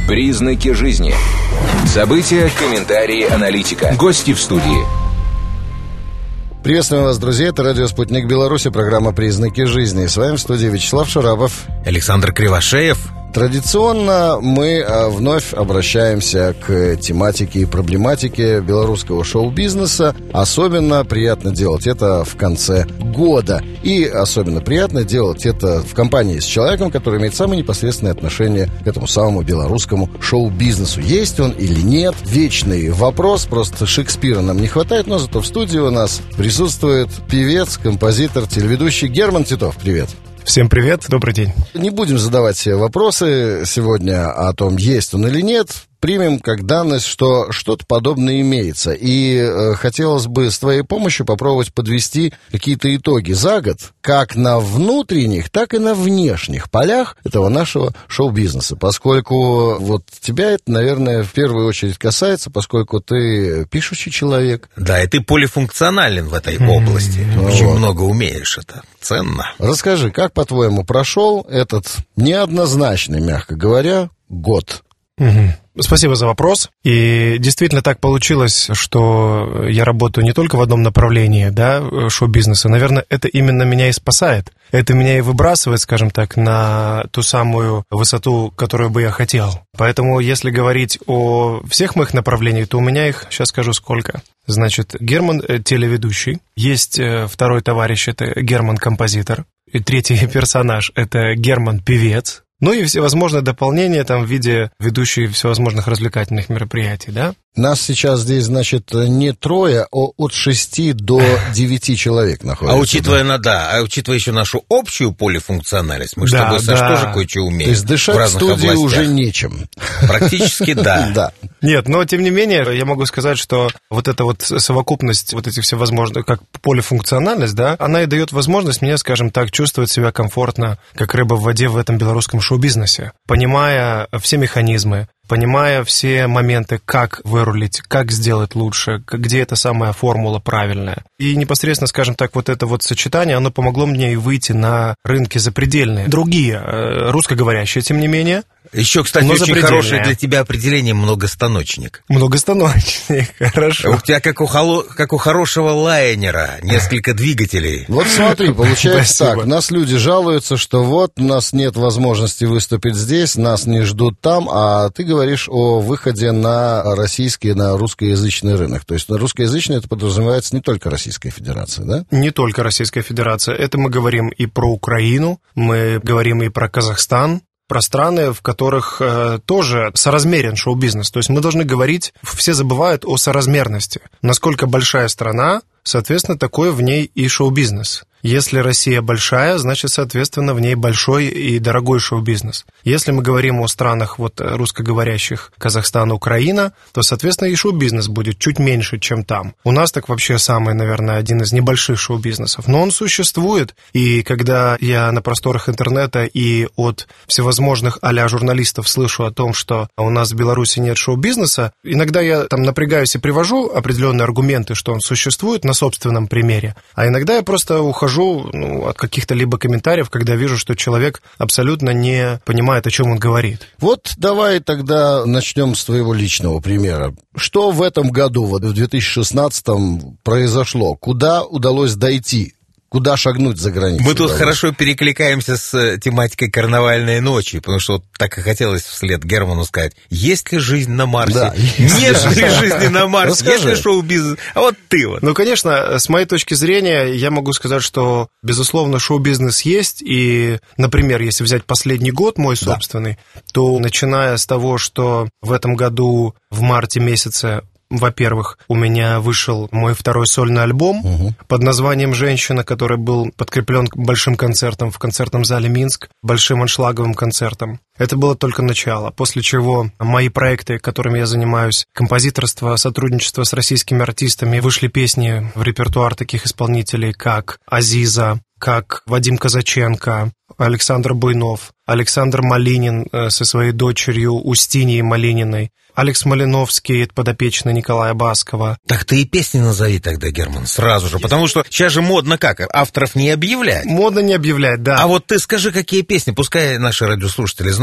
Признаки жизни. События, комментарии, аналитика. Гости в студии. Приветствуем вас, друзья. Это радио «Спутник Беларуси», программа «Признаки жизни». С вами в студии Вячеслав Шарапов, Александр Кривошеев. Традиционно мы вновь обращаемся к тематике и проблематике белорусского шоу-бизнеса. Особенно приятно делать это в конце года. И особенно приятно делать это в компании с человеком, который имеет самое непосредственное отношение к этому самому белорусскому шоу-бизнесу. Есть он или нет? Вечный вопрос. Просто Шекспира нам не хватает, но зато в студии у нас присутствует певец, композитор, телеведущий Герман Титов. Привет. Всем привет, добрый день. Не будем задавать себе вопросы сегодня о том, есть он или нет. Примем как данность, что что-то подобное имеется. И хотелось бы с твоей помощью попробовать подвести какие-то итоги за год, как на внутренних, так и на внешних полях этого нашего шоу-бизнеса. Поскольку вот тебя это, наверное, в первую очередь касается, поскольку ты пишущий человек. Да, и ты полифункционален в этой области. Очень много умеешь, это ценно. Расскажи, как, по-твоему, прошел этот неоднозначный, мягко говоря, год? Спасибо за вопрос. И действительно так получилось, что я работаю не только в одном направлении, да, шоу-бизнеса. Наверное, это именно меня и спасает. Это меня и выбрасывает, скажем так, на ту самую высоту, которую бы я хотел. Поэтому, если говорить о всех моих направлениях, то у меня их, сейчас скажу, сколько. Значит, Герман — телеведущий. Есть второй товарищ — это Герман — композитор. И третий персонаж — это Герман — певец. Ну и всевозможные дополнения там в виде ведущих всевозможных развлекательных мероприятий, да? Нас сейчас здесь, значит, не трое, а от 6 до 9 человек находится. Учитывая еще нашу общую полифункциональность, мы с тобой, Саш, тоже кое-что умеем. То есть дышать в студии областях уже нечем. Практически да. Нет, но тем не менее, я могу сказать, что вот эта вот совокупность, вот этих всевозможных, как полифункциональность, да, она и дает возможность мне, скажем так, чувствовать себя комфортно, как рыба в воде в этом белорусском шоу-бизнесе, понимая все механизмы, понимая все моменты, как вырулить, как сделать лучше, где эта самая формула правильная. И непосредственно, скажем так, вот это вот сочетание, оно помогло мне и выйти на рынки запредельные. Другие, русскоговорящие, тем не менее. Еще, кстати, очень хорошее для тебя определение — многостаночник. Многостаночник, хорошо. У тебя как у хорошего лайнера, несколько двигателей. Вот смотри, получается так, нас люди жалуются, что вот у нас нет возможности выступить здесь, нас не ждут там, а ты говоришь о выходе на российский, на русскоязычный рынок. То есть на русскоязычный это подразумевается не только Российская Федерация, да? Не только Российская Федерация. Это мы говорим и про Украину, мы говорим и про Казахстан, про страны, в которых тоже соразмерен шоу-бизнес. То есть мы должны говорить, все забывают о соразмерности. Насколько большая страна, соответственно, такой в ней и шоу-бизнес. Если Россия большая, значит, соответственно, в ней большой и дорогой шоу-бизнес. Если мы говорим о странах вот русскоговорящих, Казахстан, Украина, то, соответственно, и шоу-бизнес будет чуть меньше, чем там. У нас так вообще самый, наверное, один из небольших шоу-бизнесов, но он существует. И когда я на просторах интернета и от всевозможных а-ля журналистов слышу о том, что у нас в Беларуси нет шоу-бизнеса, иногда я там напрягаюсь и привожу определенные аргументы, что он существует на собственном примере, а иногда я просто ухожу от каких-то либо комментариев, когда вижу, что человек абсолютно не понимает, о чем он говорит. Вот давай тогда начнем с твоего личного примера. Что в этом году, вот в 2016-м произошло? Куда удалось дойти? Куда шагнуть за границу? Мы тут хорошо перекликаемся с тематикой карнавальной ночи, потому что вот так и хотелось вслед Герману сказать, есть ли жизнь на Марсе? Да, нет ли жизни на Марсе? Есть ли шоу-бизнес? А вот ты вот. Ну, конечно, с моей точки зрения, я могу сказать, что, безусловно, шоу-бизнес есть, и, например, если взять последний год мой собственный, то, начиная с того, что в этом году в марте месяце, во-первых, у меня вышел мой второй сольный альбом под названием «Женщина», который был подкреплен большим концертом в концертном зале «Минск», большим аншлаговым концертом. Это было только начало, после чего мои проекты, которыми я занимаюсь, композиторство, сотрудничество с российскими артистами, вышли песни в репертуар таких исполнителей, как Азиза, как Вадим Казаченко, Александр Буйнов, Александр Малинин со своей дочерью Устиньей Малининой, Алекс Малиновский, подопечный Николая Баскова. Так ты и песни назови тогда, Герман, сразу же, потому что сейчас же модно авторов не объявлять. Модно не объявлять, да. А вот ты скажи, какие песни, пускай наши радиослушатели знают,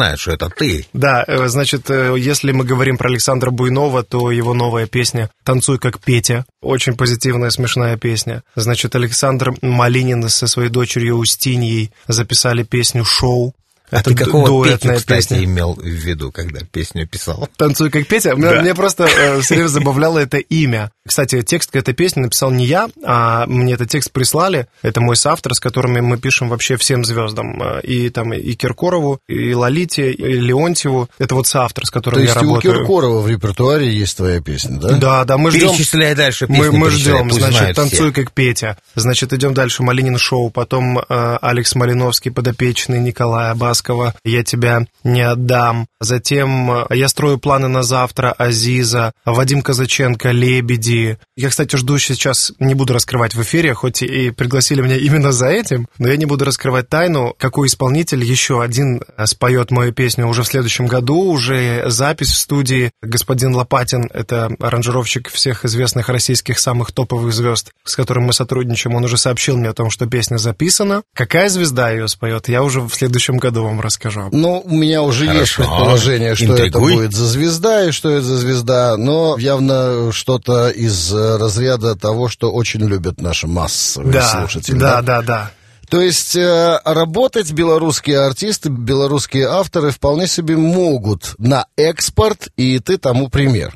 знают, что это ты. Да, значит, если мы говорим про Александра Буйнова, то его новая песня «Танцуй как Петя». Очень позитивная, смешная песня. Значит, Александр Малинин со своей дочерью Устиньей записали песню «Шоу». А ты какого Петю, кстати, имел в виду, когда песню писал? «Танцуй как Петя»? Да. Мне просто все время забавляло это имя. Кстати, текст к этой песне написал не я, а мне этот текст прислали. Это мой соавтор, с которыми мы пишем вообще всем звездам. И там и Киркорову, и Лолите, и Леонтьеву. Это вот соавтор, с которым я работаю. То есть у Киркорова в репертуаре есть твоя песня, да? Да, мы ждем. Перечисляй дальше песню. Мы ждем, значит, «Танцуй как Петя». Значит, идем дальше. «Малинин шоу». Потом Алекс Малиновский, подопечный Николая Баскова. «Я тебя не отдам». Затем «Я строю планы на завтра», Азиза, Вадим Казаченко, «Лебеди». Я, кстати, жду сейчас, не буду раскрывать в эфире, хоть и пригласили меня именно за этим, но я не буду раскрывать тайну, какой исполнитель еще один споет мою песню уже в следующем году, уже запись в студии. Господин Лопатин, это аранжировщик всех известных российских самых топовых звезд, с которым мы сотрудничаем, он уже сообщил мне о том, что песня записана. Какая звезда ее споет, я уже в следующем году вам расскажу. Ну, у меня уже есть предположение, что это будет за звезда и что это за звезда, но явно что-то из разряда того, что очень любят наши массовые слушатели. Да. То есть работать белорусские артисты, белорусские авторы вполне себе могут на экспорт, и ты тому пример.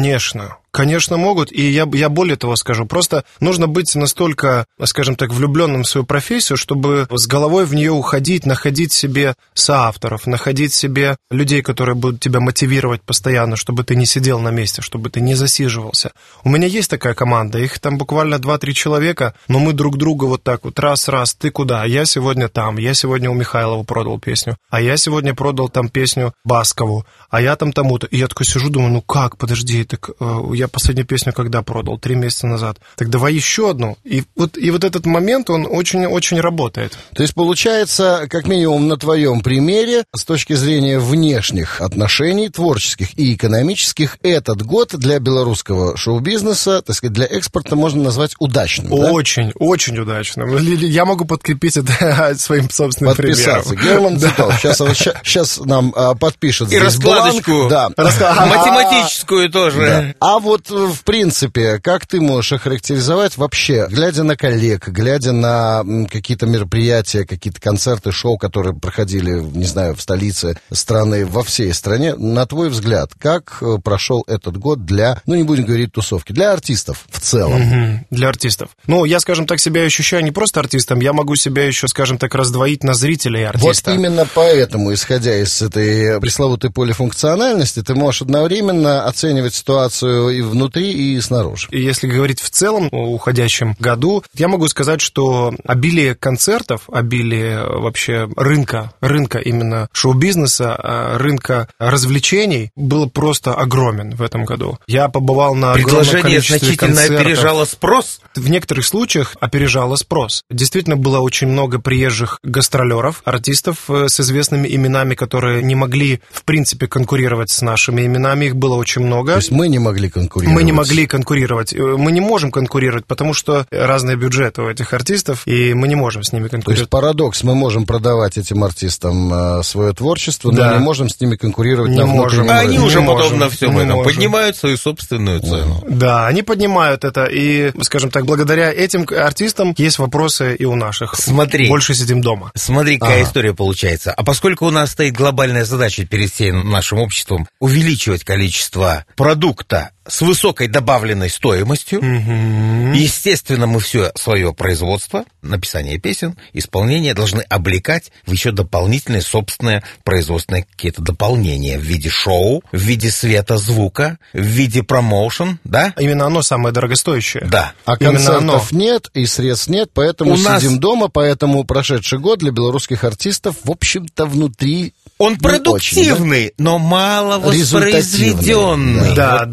Конечно, могут, и я более того скажу, просто нужно быть настолько, скажем так, влюбленным в свою профессию, чтобы с головой в нее уходить, находить себе соавторов, находить себе людей, которые будут тебя мотивировать постоянно, чтобы ты не сидел на месте, чтобы ты не засиживался. У меня есть такая команда, их там буквально 2-3 человека, но мы друг друга вот так вот раз, ты куда? Я сегодня там, я сегодня у Михайлова продал песню, а я сегодня продал там песню Баскову, а я там тому-то. И я такой сижу, думаю, ну как, подожди, так я последнюю песню когда продал? 3 месяца назад. Так давай еще одну. И вот этот момент, он очень-очень работает. То есть, получается, как минимум на твоем примере, с точки зрения внешних отношений, творческих и экономических, этот год для белорусского шоу-бизнеса, так сказать, для экспорта можно назвать удачным, очень, да? Очень удачным. Я могу подкрепить это своим собственным подписаться. примером. Герман Цветов сейчас нам подпишет и здесь раскладочку. Да. Математическую тоже. А вот, в принципе, как ты можешь охарактеризовать вообще, глядя на коллег, глядя на какие-то мероприятия, какие-то концерты, шоу, которые проходили, не знаю, в столице страны, во всей стране, на твой взгляд, как прошел этот год для, не будем говорить тусовки, для артистов в целом? Для артистов. Я, скажем так, себя ощущаю не просто артистом, я могу себя еще, скажем так, раздвоить на зрителя и артиста. Вот именно поэтому, исходя из этой пресловутой полифункциональности, ты можешь одновременно оценивать ситуацию и внутри, и снаружи. И если говорить в целом о уходящем году, я могу сказать, что обилие концертов, обилие вообще рынка именно шоу-бизнеса, рынка развлечений было просто огромен в этом году. Я побывал на огромном количестве значительно концертов. опережало спрос? В некоторых случаях опережало спрос. Действительно, было очень много приезжих гастролеров, артистов с известными именами, которые не могли, в принципе, конкурировать с нашими именами. Их было очень много. То есть мы не могли конкурировать? Мы не могли конкурировать. Мы не можем конкурировать, потому что разные бюджеты у этих артистов, и мы не можем с ними конкурировать. То есть парадокс. Мы можем продавать этим артистам свое творчество, но не можем с ними конкурировать на внутреннем рынке. Они уже потом на всем этом поднимают свою собственную цену. Да, они поднимают это, и, скажем так, благодаря этим артистам есть вопросы и у наших. Смотри. Больше сидим дома. Смотри, какая история получается. А поскольку у нас стоит глобальная задача перед всем нашим обществом увеличивать количество продукта с высокой добавленной стоимостью, естественно, мы все свое производство, написание песен, исполнение должны облекать в еще дополнительные собственные производственные какие-то дополнения в виде шоу, в виде света, звука, в виде промоушен, да? Именно оно самое дорогостоящее. Да. А концертов нет и средств нет, поэтому сидим дома, поэтому прошедший год для белорусских артистов, в общем-то, внутри... Он продуктивный, но мало воспроизведенный. Да.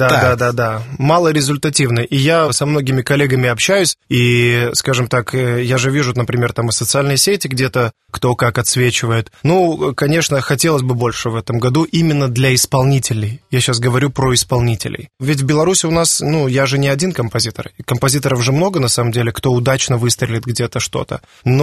Да. Малорезультативный. И я со многими коллегами общаюсь, и, скажем так, я же вижу, например, там и социальные сети где-то, кто как отсвечивает. Ну, конечно, хотелось бы больше в этом году именно для исполнителей. Я сейчас говорю про исполнителей. Ведь в Беларуси у нас, я же не один композитор. Композиторов же много, на самом деле, кто удачно выстрелит где-то что-то.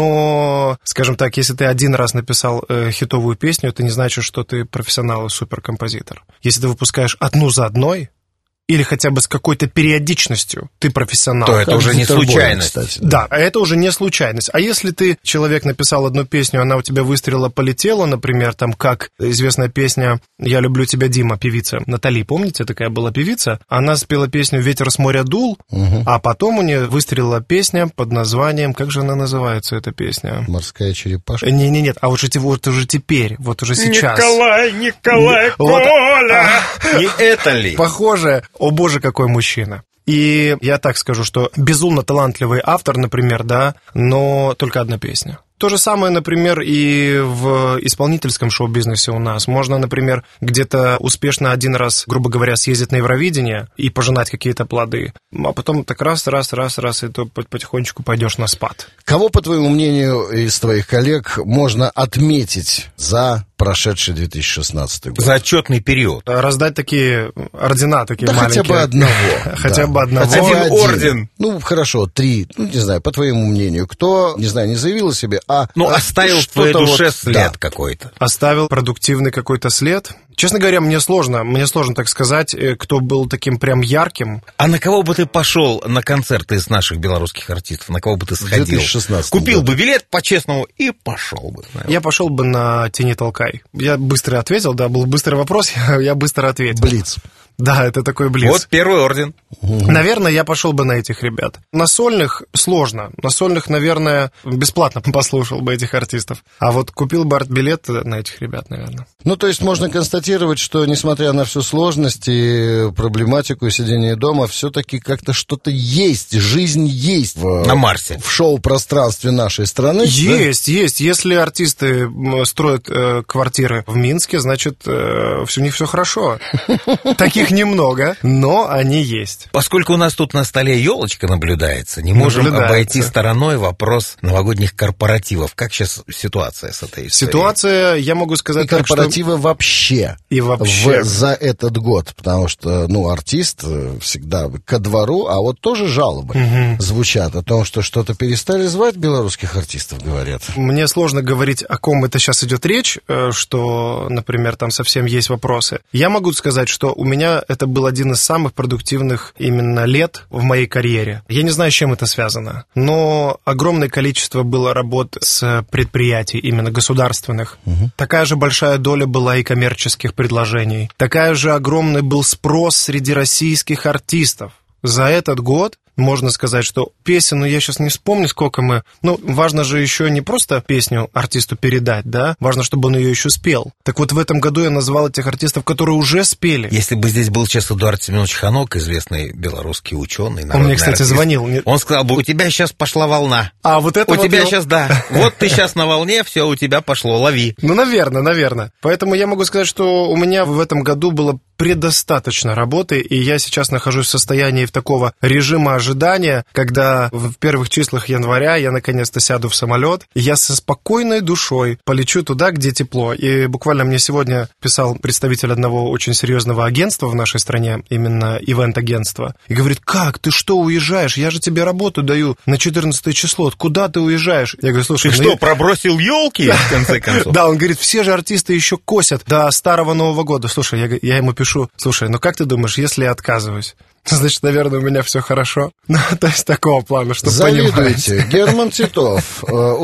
Но, скажем так, если ты один раз написал хитовую песню, это не значит, что ты профессионал и суперкомпозитор. Если ты выпускаешь одну за одной, или хотя бы с какой-то периодичностью ты профессионал, то это уже не случайность. Кстати, да, это уже не случайность. А если ты, человек, написал одну песню, она у тебя выстрелила, полетела, например, там, как известная песня «Я люблю тебя, Дима», певица Натали, помните, такая была певица? Она спела песню «Ветер с моря дул», а потом у нее выстрелила песня под названием, как же она называется, эта песня? «Морская черепашка». Нет, а вот уже теперь, вот уже сейчас. Николай, Коля! Не это ли? Похоже. О боже, какой мужчина. И я так скажу, что безумно талантливый автор, например, да, но только одна песня. То же самое, например, и в исполнительском шоу-бизнесе у нас. Можно, например, где-то успешно один раз, грубо говоря, съездить на Евровидение и пожинать какие-то плоды, а потом так раз, и то потихонечку пойдешь на спад. Кого, по твоему мнению, из твоих коллег можно отметить за прошедший 2016 год? За отчетный период. Раздать такие ордена, такие да маленькие. Хотя бы одного. Хотя бы одного. Один орден. Ну, хорошо, 3, не знаю, по твоему мнению. Кто, не знаю, не заявил о себе, оставил в твоей душе след какой-то. Оставил продуктивный какой-то след. Честно говоря, мне сложно так сказать, кто был таким прям ярким. А на кого бы ты пошел на концерт из наших белорусских артистов? На кого бы ты сходил? 2016 Купил бы билет по-честному и пошел бы. Наверное. Я пошел бы на «Тени толкай». Я быстро ответил, да, был быстрый вопрос, я быстро ответил. Блиц. Да, это такой блиц. Вот первый орден. Наверное, я пошел бы на этих ребят. На сольных сложно. На сольных, наверное, бесплатно послушал бы этих артистов. А вот купил бы арт-билет на этих ребят, наверное. Ну, то есть можно констатировать, что, несмотря на всю сложность и проблематику сидения дома, все-таки как-то что-то есть, жизнь есть на Марсе. В шоу-пространстве нашей страны. Есть. Если артисты строят квартиры в Минске, значит, у них все хорошо. Таких немного, но они есть. Поскольку у нас тут на столе елочка наблюдается, не можем обойти стороной вопрос новогодних корпоративов. Как сейчас ситуация с этой историей? Ситуация, я могу сказать, и корпоративы вообще. И вообще. За этот год, потому что, артист всегда ко двору, а вот тоже жалобы звучат о том, что что-то перестали звать белорусских артистов, говорят. Мне сложно говорить, о ком это сейчас идет речь, что, например, там совсем есть вопросы. Я могу сказать, что у меня это был один из самых продуктивных именно лет в моей карьере. Я не знаю, с чем это связано, но огромное количество было работ с предприятий, именно государственных. Такая же большая доля была и коммерческих предложений. Такая же огромный был спрос среди российских артистов. За этот год можно сказать, что песен, я сейчас не вспомню, сколько мы... важно же еще не просто песню артисту передать, да? Важно, чтобы он ее еще спел. Так вот, в этом году я назвал этих артистов, которые уже спели. Если бы здесь был сейчас Эдуард Семенович Ханок, известный белорусский ученый, он мне, кстати, артист, звонил. Он сказал бы, у тебя сейчас пошла волна. А вот это у тебя сейчас, да. Вот ты сейчас на волне, все, у тебя пошло, лови. Наверное. Поэтому я могу сказать, что у меня в этом году было предостаточно работы, и я сейчас нахожусь в состоянии такого режима ожидания, когда в первых числах января я наконец-то сяду в самолет, и я со спокойной душой полечу туда, где тепло. И буквально мне сегодня писал представитель одного очень серьезного агентства в нашей стране, именно ивент-агентства, и говорит: как, ты что, уезжаешь? Я же тебе работу даю на 14 число, куда ты уезжаешь? Я говорю: слушай, ты что, пробросил елки, в конце концов? Да, он говорит, все же артисты еще косят до Старого Нового года. Слушай, я ему пишу: слушай, как ты думаешь, если я отказываюсь, значит, наверное, у меня все хорошо. То есть такого плана, чтобы понимать. Завидуйте. Герман Титов,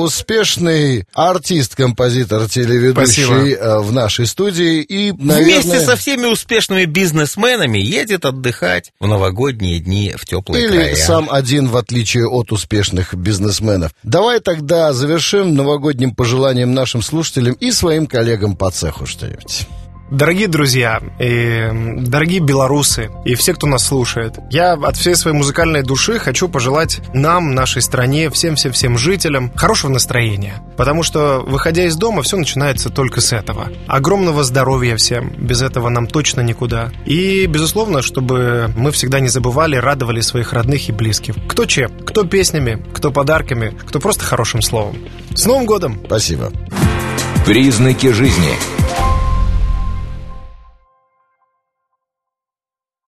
успешный артист, композитор, телеведущий в нашей студии. И, наверное... Вместе со всеми успешными бизнесменами едет отдыхать в новогодние дни в теплые края. Или сам один, в отличие от успешных бизнесменов. Давай тогда завершим новогодним пожеланием нашим слушателям и своим коллегам по цеху что-нибудь. Дорогие друзья и дорогие белорусы и все, кто нас слушает, я от всей своей музыкальной души хочу пожелать нам, нашей стране, всем жителям хорошего настроения. Потому что, выходя из дома, все начинается только с этого. Огромного здоровья всем, без этого нам точно никуда. И, безусловно, чтобы мы всегда не забывали, радовали своих родных и близких. Кто чем? Кто песнями, кто подарками, кто просто хорошим словом. С Новым годом! Спасибо. Признаки жизни.